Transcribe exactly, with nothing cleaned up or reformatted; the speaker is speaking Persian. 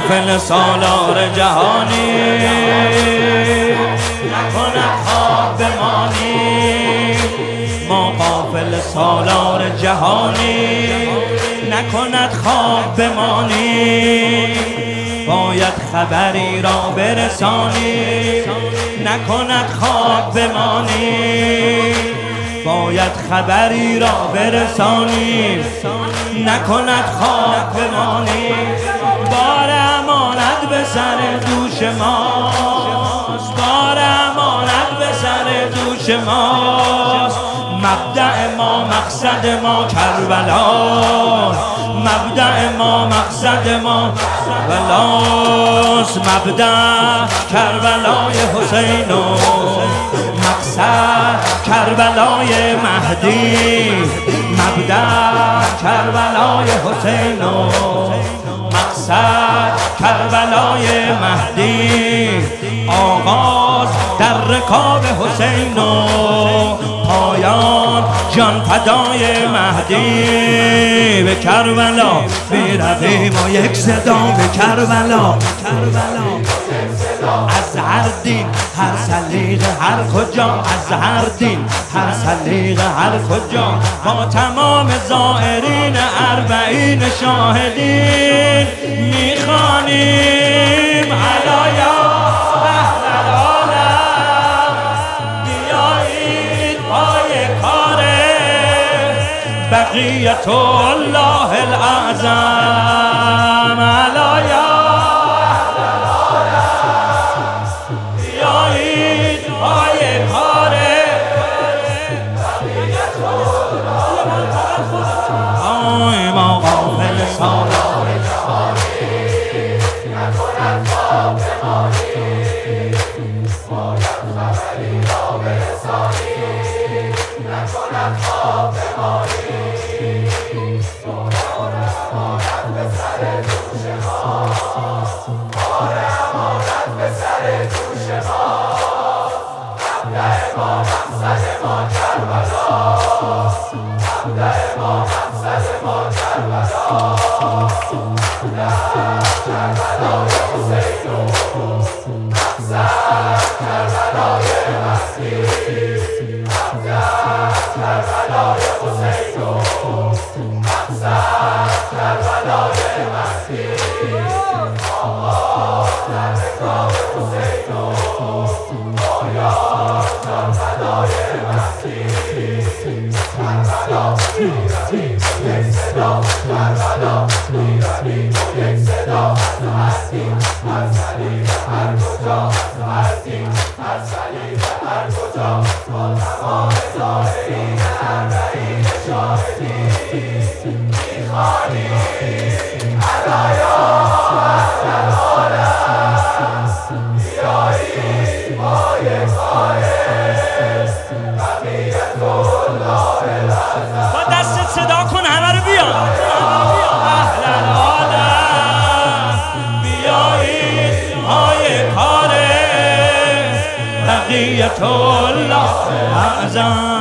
قافل سالار جهانی نکند خواب بمانی، ما قافل سالار جهانی نکند خواب بمانی، باید خبری را برسانی نکند خواب بمانی، باید خبری را برسانی نکند خواب بمانی. بار امانت به سر دوش ماست، بار امانت به سر دوش ماست، مبدأ ما مقصد ما کربلاست، مبدأ ما مقصد ما کربلاست، مبدأ کربلای حسین و مقصد کربلای مهدی، مبدأ کربلای حسین و مقصد کربلای مهدی، آغاز در رکاب حسین و پایان جان فدای مهدی. به کربلا میرویم و یک صدا به کربلا، از هر دین هر سلیقه هر کجا، از هر دین هر سلیقه هر کجا، با تمام زائرین اربعین شاهدین میخوانیم علایا اهل العالم، بیایید پای کار بقیت الله الاعظم، علایا ما قافل سالار جهانی نکند خواب بمانی، باید خبری را برسانی نکند خواب بمانی، بار امانت به سر دوش ماست، بار امانت به سر دوش ماست، مبدأ ما مقصد ما کربلاست، مبدأ ما مقصد ما کربلاست، کربلای حسین و مقصد کربلای مهدی، مبدأ کربلای حسین و مقصد کربلای مهدی، آغاز در رکاب حسین و پایان کربلای مهدی، کربلا میرویم یک صدا، کربلا میرویم یک صدا، هستیم هر سلیقه هر کجا، هستیم هر سلیقه هر کجا، با تمام زائرین اربعین شاهدین میخوانیم علایا اهل العالم، بیایید پای کار بقیت الله الاعظم. با دستت صدا کن همه رو بیان، اهل العالم بیایید پای کار بقیت الله الاعظم.